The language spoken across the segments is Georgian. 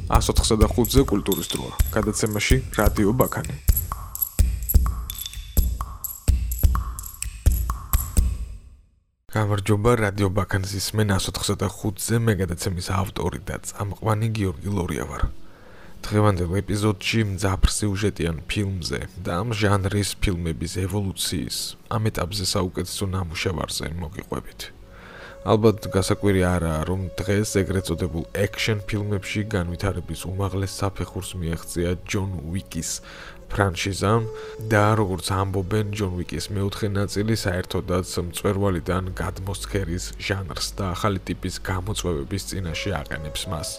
104-ზე კულტურის დროა. გადაცემაში რადიო ბაქანი. გამარჯობა, რადიო ბაქანის ისმენ 104-ზე მე გადაცემის ავტორი და წამყვანი გიორგი ლორია ვარ. დღევანდელ ეპიზოდში მძაფრ სიუჟეტიან ფილმზე და ამ ჟანრის ფილმების ევოლუციის ამ ეტაპზე საუკეთესო ნამუშევარზე მოგიყვებით. ალბათ გასაკვირი არაა, რომ დღეს ეგრეთ წოდებულ action ფილმებში განვითარების უმაღლეს საფეხურს მიაღწია ჯონ უიკის ფრანშიზამ და როგორც ამბობენ, ჯონ უიკის მეოთხე ნაწილი საერთოდაც მწვერვალიდან გადმოსცქერის ჟანრს და ახალი ტიპის გამოწვევების წინაშე აყენებს მას.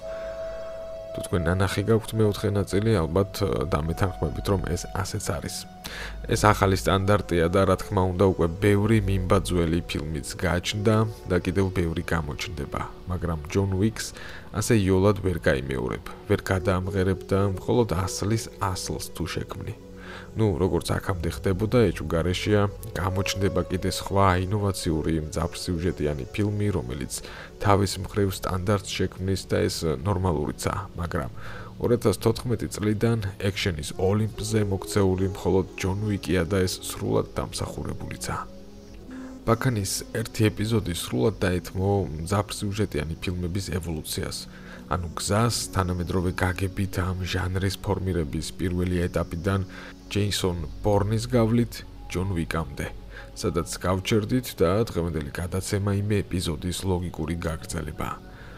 თუ თქვენ ნანახი გაქვთ მეოთხე ნაწილი, ალბათ დამეთანხმებით, რომ ეს ასეც არის. ეს ახალი სტანდარტია და რა თქმა უნდა უკვე ბევრი მიმბაძველი ფილმიც გააჩნდა და კიდევ ბევრი გამოჩნდება, მაგრამ ჯონ უიკს ასე იოლად ვერ გაიმეორებ, ვერ გადაამღერებ და მხოლოდ ასლის ასლს თუ შექმნი. როგორც აქამდე ხდებოდა, ეჭვგარეშეა გამოჩნდება კიდე სხვა ინოვაციური მძაფრ-სიუჟეტიანი ფილმი, რომელიც თავის მხრივ სტანდარტს შექმნის და ეს ნორმალურიცაა, მაგრამ 2014 წლიდან ექშენის ოლიმპზე მოქცეული მხოლოდ ჯონ უიკია და ეს სრულად დამსახურებულიცაა. ბაქანის ერთი ეპიზოდი სრულად დაეთმო მძაფრ-სიუჟეტიანი ფილმების ევოლუციას. ანუ გზას თანამედროვე გაგებით ამ ჟანრის ფორმირების პირველი ეტაპიდან ჯეისონ ბორნის გავლით ჯონ უიკამდე, სადაც გავჩერდით და დღევანდელი გადაცემა იმ ეპიზოდის ლოგიკური გაგრძელება.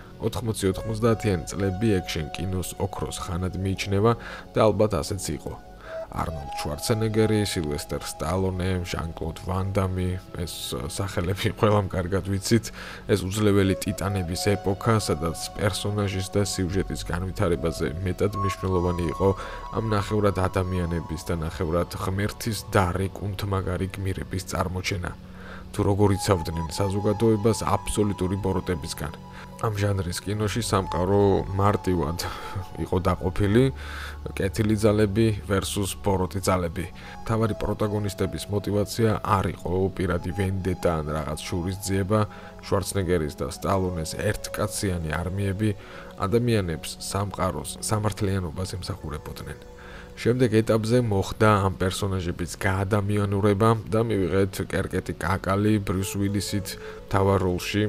80-90-იანი წლები ექშენ კინოს ოქროს ხანად მიიჩნევა და ალბათ ასეც იყო. არნოლდ შვარცენეგერი, სილვესტერ სტალონე, ჟან-კლოდ ვან დამი, ეს სახელები ყველამ კარგად ვიცით, ეს უძლეველი ტიტანების ეპოქა, სადაც პერსონაჟის და სიუჟეტის განვითარებაზე მეტად მნიშვნელოვანი იყო ამ ნახევრად ადამიანების და ნახევრად ღმერთის და რეკუნთმაგარი გმირების წარმოჩენა. თუ როგორ იცავდნენ საზოგადოებას აბსოლუტური ბოროტებისგან. ამ ჟანრის კინოში სამყარო მარტივად იყო დაყოფილი, კეთილი ძალები versus ბოროტი ძალები. მთავარი პროტაგონისტების мотиваცია არ იყო პირადი ვენდეტა ან რაღაც შურისძიება, შვარცენეგერის და სტალონეს ერთკაციანი არმიები ადამიანებს სამყაროს სამართლიანობას ემსახურებოდნენ. შემდეგ ეტაპზე მოხდა ამ პერსონაჟების გაადამიანურება და მივიღეთ კერკეტი კაკალი ბრიუს უილისით მთავარ როლში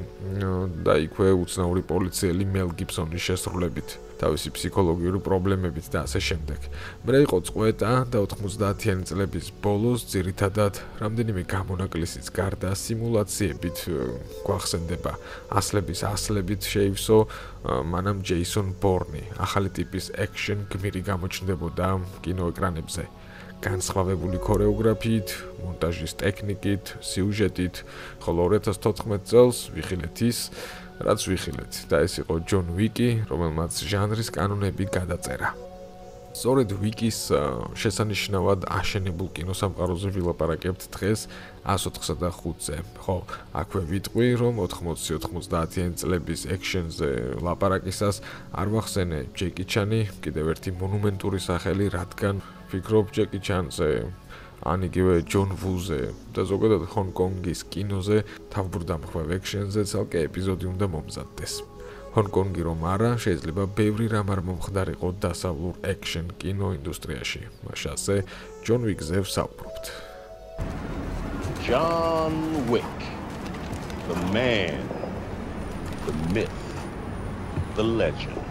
და იქვე უცნაური პოლიციელი მელ გიბსონის შესრულებით, თავისი ფსიქოლოგიური პრობლემებით და ასე შემდეგ. მერე იყო წყვეტა და 90-იანი წლების ბოლოს ძირითადად რამდენიმე გამონაკლისის გარდა სიმულაციებით გვახსენდება. ასლებით შეივსო მანამ ჯეისონ ბორნი, ახალი ტიპის action გმირი გამოჩნდებოდა კინოეკრანებზე. განსხვავებული ქორეოგრაფიით, მონტაჟის ტექნიკით, სიუჟეტით, ხოლო 2014 წელს ვიხილეთ ის, რაც ვიხილეთ და ეს იყო ჯონ უიკი, რომელმაც ჟანრის კანონები გადაწერა. სწორედ უიკის შესანიშნავად აშენებულ კინოსამყაროზე ვილაპარაკებთ დღეს 104-ზე. ხო, აქვე ვიტყვი, რომ 80-90-იანი წლების ექშენზე ლაპარაკისას არ ვახსენე ჯეკი ჩანი, კიდევ ერთი მონუმენტური სახელი, რადგან ვფიქრობ ჯეკი ჩანზე, ან იგივე ჯონ ვუზე და ზოგადად ჰონკონგის კინოზე თავბრუდამხვევ ექშენზე ცალკე ეპიზოდი უნდა მომზადდეს. ჰონკონგი რომ არა, შეიძლება ბევრი რამ არ მომხდარიყო დასავლურ ექშენ კინო ინდუსტრიაში. მაშასე ჯონ უიკზე ვსაუბრობთ. John Wick, the man, the myth, the legend.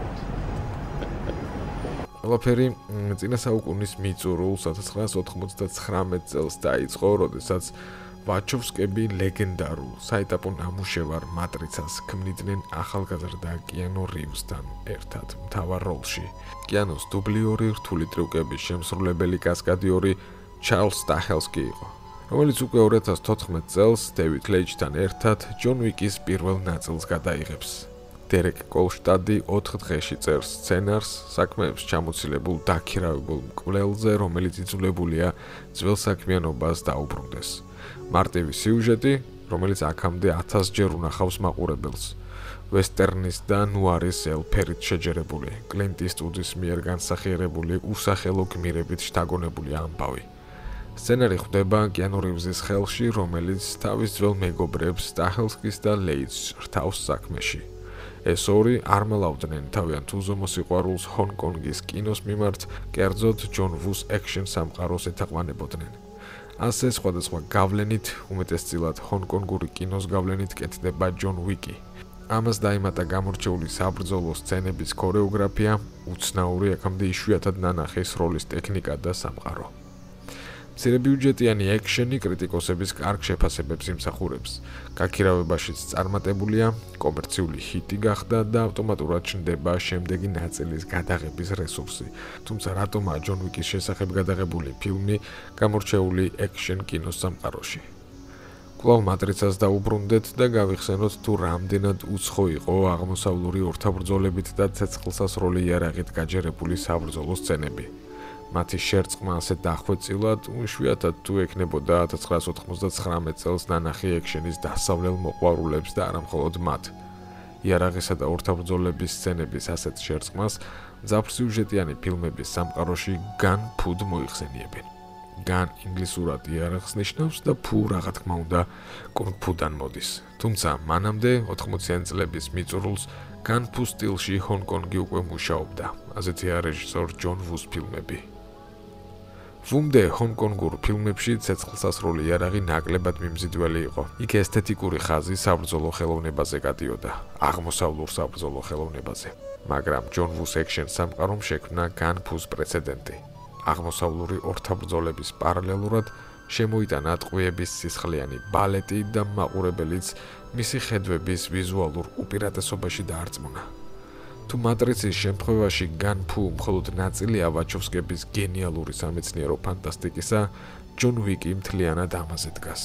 ყველაფერი წინა საუკუნის მიწურულ 1999 წელს დაიწყო, როდესაც ვაჩოვსკები ლეგენდარულ საეტაპო ნამუშევარ მატრიცას ქმნიდნენ ახალგაზრდა კიანუ რივზთან ერთად მთავარ როლში. კიანუს დუბლიორი რთული ტრიუკების შემსრულებელი კასკადიორი ჩარლზ სტაჰელსკი იყო, რომელიც უკვე 2014 წელს დევიდ ლეიჩთან ერთად ჯონ უიკის პირველ ნაწილს გადაიღებს. დერეკ კოლშტადი 4 დღეში წერს სცენარს საქმეებს ჩამოცილებულ დაქირავებულ მკვლელზე, რომელიც იძულებულია ძველ საქმიანობას დაუბრუნდეს. მარტივი სიუჟეტი, რომელიც აქამდე 1000-ჯერ უნახავს მაყურებელს. ვესტერნის და ნუარის ელფერით შეჯერებული, კლინტ ისტვუდის მიერ განსახიერებული უსახელო გმირებით შთაგონებული ამბავი. სცენარი ხვდება კიანუ რივზის ხელში, რომელიც თავის ძველ მეგობრებს სტაჰელსკის და ლეიტს რთავს საქმეში. ეს ორი არ მალავდნენ თავიანთ უზომო სიყვარულს ჰონკონგის კინოს მიმართ, კერძოდ ჯონ ვუს ექშენ სამყაროს ეთაყვანებოდნენ. ასე სხვადასხვა გავლენით, უმეტესწილად ჰონკონგური კინოს გავლენით კეთდება ჯონ უიკი. ამას დაემატა გამორჩეული საბრძოლო სცენების ქორეოგრაფია, უცნაური აქამდე იშვიათად ნანახის როლის ტექნიკა და სამყარო. მცირებიუჯეტიანი ექშენი კრიტიკოსების კარგ შეფასებებს იმსახურებს. გაქირავებაშიც წარმატებულია, კომერციული ჰიტი გახდა და ავტომატურად ჩნდება შემდეგი ნაწილის გადაღების რესურსი. თუმცა რატომაა ჯონ უიკის შესახებ გადაღებული ფილმი გამორჩეული ექშენ კინოს სამყაროში? კვლავ მატრიცას დაუბრუნდეთ და გავიხსენოთ თუ რამდენად უცხო იყო აღმოსავლური ორთაბრძოლებით და ცეცხლსასროლი იარაღით გაჯერებული საბრძოლო სცენები. მათი შერწყმა ასე დახვეწილად, იშვიათად თუ ექნებოდა 1999 წელს ნანახი ექშენის დასავლელ მოყვარულებს და არამხოლოდ მათ. იარაღისა და ორთაბრძოლების სცენების ასეთ შერწყმას მძაფრსიუჟეტიანი ფილმების სამყაროში გან ფუდ მოიხსენიებენ. გან ინგლისურად იარაღს ნიშნავს და ფუ რა თქმა უნდა კუნგ-ფუდან მოდის. თუმცა მანამდე 80-იანი წლების მიწურულს გან ფუ სტილში ჰონკონგი უკვე მუშაობდა. ასეთია რეჟისორ ჯონ ვუს ფილმები. ვუმდე ჰონკონგურ ფილმებში ცეცხლსასროლი იარაღი ნაკლებად მიმზიდველი იყო. იქ ესთეტიკური ხაზი საბრძოლო ხელოვნებაზე გადიოდა, აღმოსავლურ საბრძოლო ხელოვნებაზე. მაგრამ ჯონ ვუს ექშენ სამყარომ შექმნა გან ფუს პრეცედენტი. აღმოსავლური ორთაბრძოლების პარალელურად შემოიტანა ტყვიების სისხლიანი ბალეტი და მაყურებელიც მისი ხედვების ვიზუალურ უპირატესობაში დაარწმუნა. თუ მატრიცის შემთხვევაში გან ფუ მხოლოდ ნაწილია ვაჩოვსკების გენიალური სამეცნიერო ფანტასტიკისა, ჯონ უიკი მთლიანად ამაზე დგას.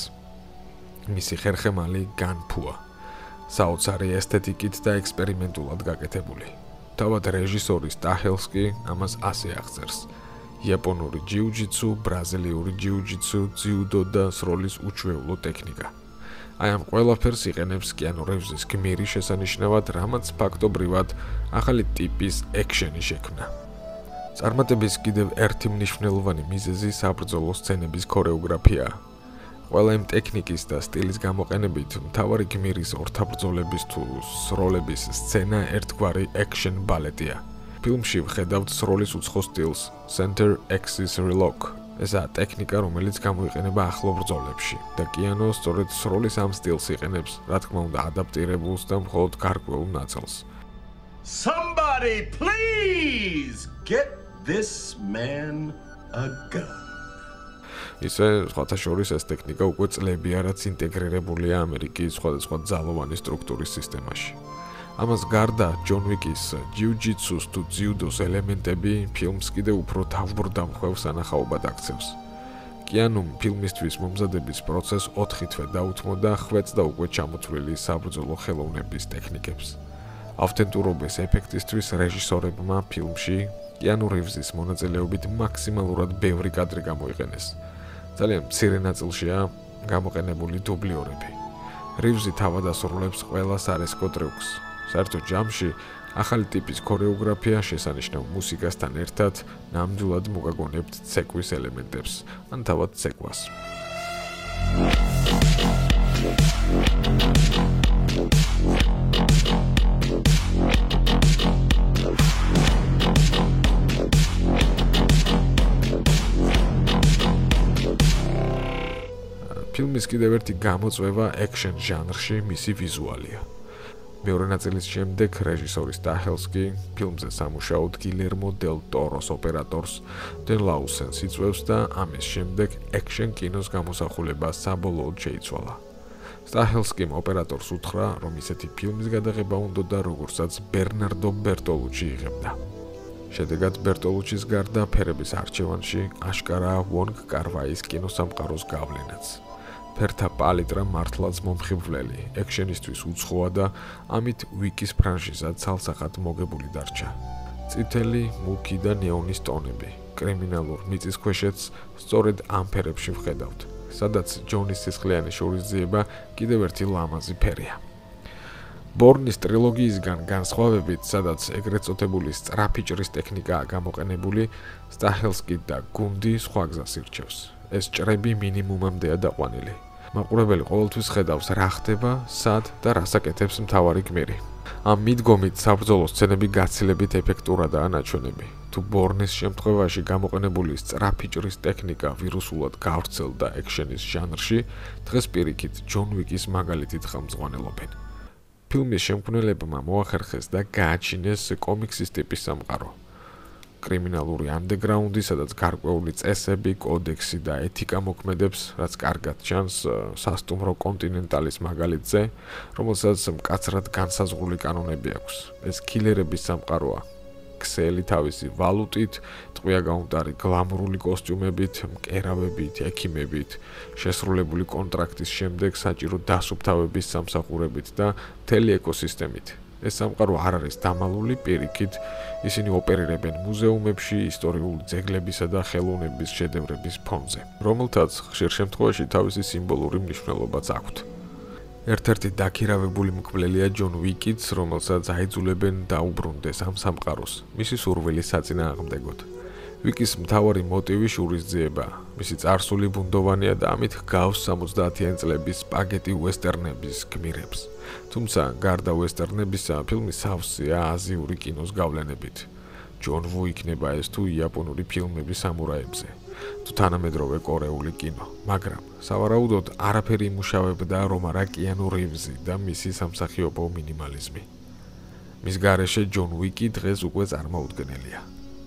მისი ხერხემალი გან ფუა, საოცარი ესთეტიკით და ექსპერიმენტულად გაკეთებული. თავად რეჟისორი სტაჰელსკი ამას ასე აღწერს: იაპონური ჯიუ-ჯიტსუ, ბრაზილიური ჯიუ-ჯიტსუ, ძიუდო და სროლის უჩვეულო ტექნიკა. აი ამ ყველაფერს იყენებს კიანუ რივზის გმირი შესანიშნავად, რამაც ფაქტობრივად ახალი ტიპის ექშენი შექმნა. წარმატების კიდევ ერთი მნიშვნელოვანი მიზეზი საბრძოლო სცენების ქორეოგრაფიაა. ყველა იმ ტექნიკის და სტილის გამოყენებით მთავარი გმირის ორთაბრძოლების თუ სროლების სცენა ერთგვარი ექშენ ბალეტია. ფილმში ვხედავთ სროლის უცხო სტილს, center axis relock. ესაა ტექნიკა, რომელიც გამოიყენება ახლო ბრძოლებში და კიანო სწორედ სროლის ამ სტილს იყენებს, რა თქმა უნდა, ადაპტირებულს და მხოლოდ გარკვეულ ნაწილს. Somebody please get this man a gun. ისე სხვათა შორის ეს ტექნიკა უკვე წლებია, რაც ინტეგრირებულია ამერიკის სხვადასხვა ძალოვანი სტრუქტურის სისტემაში. ამას გარდა ჯონ უიკის ჯიუ-ჯიტსუს თუ ძიუდოს ელემენტები ფილმს კიდევ უფრო თავბრდამხვევ სანახაობად აქცევს. კიანუმ ფილმისთვის მომზადების პროცესს 4 თვე დაუთმო და ხვეწდა უკვე ჩამოთვლილი საბრძოლო ხელოვნების ტექნიკებს. ავთენტურობის ეფექტისთვის რეჟისორებმა ფილმში კიანუ რივზის მონაწილეობით მაქსიმალურად ბევრი კადრი გამოიყენეს. ძალიან მცირე ნაწილშია გამოყენებული დუბლიორები. რივზი თავად ასრულებს ყველა სარესკო ტრიუკს. საერთოდ ჯამში ახალი ტიპის ქორეოგრაფია შესანიშნავ მუსიკასთან ერთად ნამდვილად მოგაგონებთ ცეკვის ელემენტებს, ან თავად ცეკვას. ფილმის კიდევ ერთი გამოწვევა ექშენ ჟანრში მისი ვიზუალია. მეორე ნაწილის შემდეგ რეჟისორი სტაჰელსკი ფილმზე სამუშაოდ გილერმო დელ ტოროს ოპერატორს დენ ლაუსენს იწვევს და ამის შემდეგ ექშენ კინოს გამოსახულება საბოლოოდ შეიცვალა. სტაჰელსკიმ ოპერატორს უთხრა, რომ ისეთი ფილმის გადაღება უნდოდა, როგორცაც ბერნარდო ბერტოლუჩი იღებდა. შედეგად ბერტოლუჩის გარდა ფერების არჩევანში აშკარაა ვონგ კარვაის კინოსამყაროს გავლენაც. ფერთა პალიტრა მართლაც მომხიბვლელი, ექშენისთვის უცხოა და ამით უიკის ფრანშიზა ცალსახად მოგებული დარჩა. წითელი, მუქი და ნეონის ტონები, კრიმინალურ მიწისქვეშეთს სწორედ ამ ფერებში ვხედავთ, სადაც ჯონის სისხლიანი შურისძიება კიდევ ერთი ლამაზი ფერია. ბორნის ტრილოგიისგან განსხვავებით, სადაც ეგრეთ წოდებული სწრაფი ჭრის ტექნიკაა გამოყენებული, სტაჰელსკი და გუნდი სხვა გზას ირჩევს. ეს ჭრები მინიმუმამდეა დაყვანილი. მაყურებელი ყოველთვის ხედავს, რა ხდება, სად და რას აკეთებს მთავარი გმირი. ამ მიდგომით საბრძოლო სცენები გაცილებით ეფექტურადაა ნაჩვენები. თუ ბორნის შემთხვევაში გამოყენებული სწრაფი ჭრის ტექნიკა ვირუსულად გავრცელდა ექშენის ჟანრში, დღეს პირიქით ჯონ უიკის მაგალითით ხელმძღვანელობენ. ფილმის შემქმნელებმა მოახერხეს და გააჩინეს კომიქსის ტიპის სამყარო. კრიმინალური ანდეგრაუნდი, სადაც გარკვეული წესები, კოდექსი და ეთიკა მოქმედებს, რაც კარგად ჩანს სასტუმრო კონტინენტალის მაგალითზე, რომელსაც მკაცრად განსაზღვრული კანონები აქვს. ეს კილერების სამყაროა. ქსელი თავისი ვალუტით, ტყვია გაუნტარი გლამურული კოსტიუმებით, მკერავებით, ექიმებით, შესრულებული კონტრაქტის შემდეგ საჭირო დასუფთავების სამსახურებით და მთელი ეკოსისტემით. ეს სამყარო არ არის დამალული, პირიქით, ისინი ოპერირებენ მუზეუმებში, ისტორიული ძეგლებისა და ხელოვნების შედევრების ფონზე, რომელთაც ხშირ შემთხვევაში თავისი სიმბოლური მნიშვნელობაც აქვთ. ერთ-ერთი დაქირავებული მკვლელია ჯონ უიკიც, რომელსაც აიძულებენ დაუბრუნდეს ამ სამყაროს, მისი სურვილის საწინააღმდეგოდ. ვიკის მთავარი მოტივი შურისძიება. მისი წარსული ბუნდოვანია და ამით ჰგავს 70-იანი წლების სპაგეტი უესტერნების გმირებს. თუმცა, გარდა უესტერნებისა, ფილმი სავსეა აზიური კინოს გავლენებით. ჯონ ვუ იქნება ეს თუ იაპონური ფილმები სამურაებზე, თუ თანამედროვე კორეული კინო, მაგრამ სავარაუდოდ არაფერი იმუშავებდა რომ არა კიანუ რივზი და მისი სამსახიობო მინიმალიზმი. მის გარეშე ჯონ უიკი დღეს უკვე წარმოუდგენელია.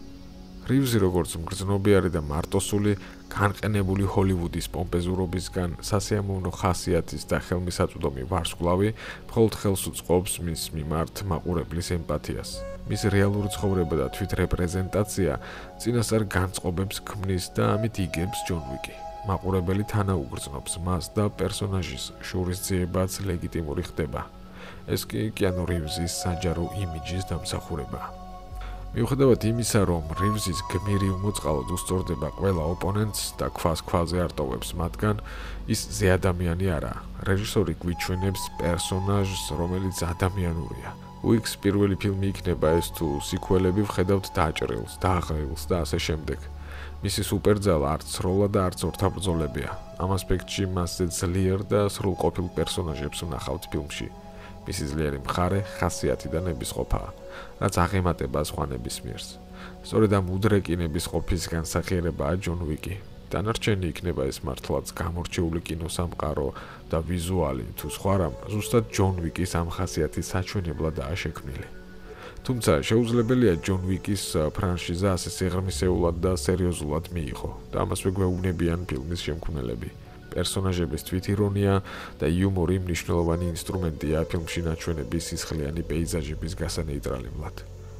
რივზი როგორც მგრძნობიარე და მარტოსული, განყენებული ჰოლივუდის პომპეზურობისგან სასიამოვნო ხასიათის და ხელმისაწვდომი ვარსკვლავი მხოლოდ ხელს უწყობს მის მიმართ მაყურებლის ემპათიას. მის რეალური ცხოვრება და თვითრეპრეზენტაცია წინასწარ განწყობებს ქმნის და ამით იგებს ჯონ უიკი. მაყურებელი თანაუგრძნობს მას და პერსონაჟის შურისძიებაც ლეგიტიმური ხდება. ეს კი კიანუ რივზის საჯარო იმიჯის დამსახურებაა. მიუხედავად იმისა, რომ რივზის გმირი უმოწყალოდ უსწორდება ყველა ოპონენტს და ქვას ქვაზე არტოვებს მათგან, ის ზეადამიანი არაა. რეჟისორი გვიჩვენებს პერსონაჟს, რომელიც ადამიანურია. უიქს პირველი ფილმი იქნება ეს თუ სიკველები ვხედავთ დაჭრილს, დაღელს და ასე შემდეგ. მისი სუპერძალა არც როლა და არც ორთაბრძოლებია. ამ ასპექტში მასზე ძლიერ და სრულყოფილ პერსონაჟებს ვნახავთ ფილმში. მისი ძლიერი მხარე ხასიათი და ნებისყოფაა, რაც აღემატება სხვა ნებისმიერს. სწორედ ამ უდრეკინების ყოფის განსახიერებაა ჯონ უიკი. დანარჩენი იქნება ეს მართლაც გამორჩეული კინოსამყარო და ვიზუალი, თუ სხვა რამ, ზუსტად ჯონ უიკის ამ ხასიათის საჩვენებლადაა შექმნილი. თუმცა შეუძლებელია ჯონ უიკის ფრანშიზა ასე სიღრმისეულად და სერიოზულად მიიღო და ამასვე გვეუბნებიან ფილმის შემქმნელები. პერსონაჟების თვითირონია და იუმორი მნიშვნელოვანი ინსტრუმენტია ფილმში ნაჩვენების სისხლიანი პეიზაჟების გასანეიტრალებლად.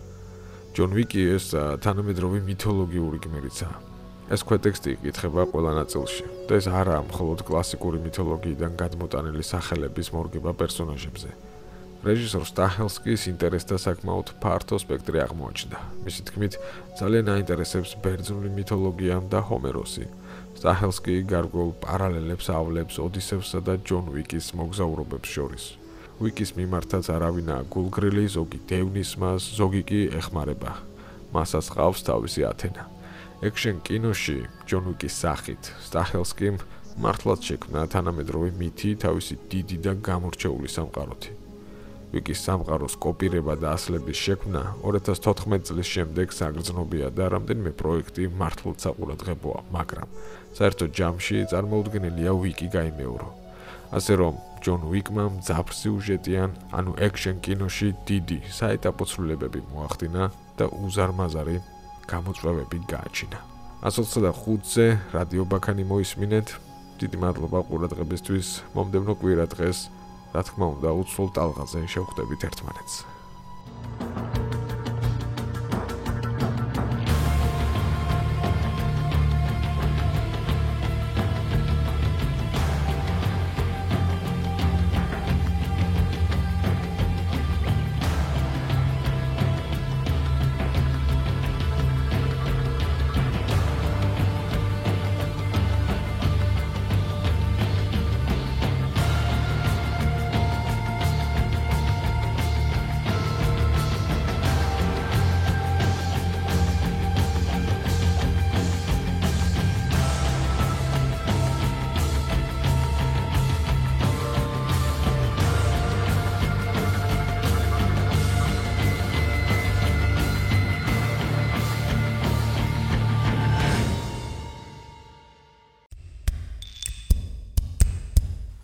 ჯონ უიკი ეს თანამედროვე მითოლოგიური გმირიცაა. ეს ქვეტექსტი იკითხება ყველა ნაწილში და ეს არაა მხოლოდ კლასიკური მითოლოგიიდან გადმოტანილი სახელების მორგება პერსონაჟებზე. რეჟისორ სტაჰელსკის ინტერესთა საკმაოდ ფართო სპექტრი აღმოაჩნდა. მისი თქმით, ძალიან აინტერესებს ბერძნული მითოლოგია და ჰომეროსი. სტაჰელსკი გარკვეულ პარალელებს ავლებს ოდისევსა და ჯონ უიკის მოგზაურობებს შორის. უიკის მიმართაც არავინაა გულგრილი, ზოგი დევნის მას, ზოგი კი ეხმარება. მასაც ყავს თავისი ათენა. ექშენ კინოში ჯონ უიკის სახით სტაჰელსკიმ მართლაც შექმნა თანამედროვე მითი თავისი დიდი და გამორჩეული სამყაროთი. უიკის სამყაროს კოპირება და ასლების შექმნა 2014 წლის შემდეგ საგრძნობია და რამდენიმე პროექტი მართლაც საყურადღებოა, მაგრამ საერთოდ ჯამში წარმოუდგენელია უიკი გაიმეორო. ასე რომ ჯონ უიკმა მძაფრ სიუჟეტიან, ანუ ექშენ კინოში დიდი საეტაპო ცვლილებები მოახდინა და უზარმაზარი გამოწვევები გააჩინა. 125-ზე რადიო ბაქანი მოისმინეთ. დიდი მადლობა ყურადღებისთვის. მომდევნო კვირა დღეს, რა თქმა უნდა, უცვლელ ტალღაზე შევხვდებით ერთმანეთს.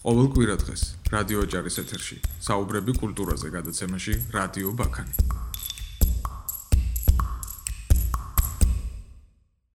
ყოველ კვირა დღეს რადიო აჭარის ეთერში საუბრები კულტურაზე გადაცემაში რადიო ბაქანი.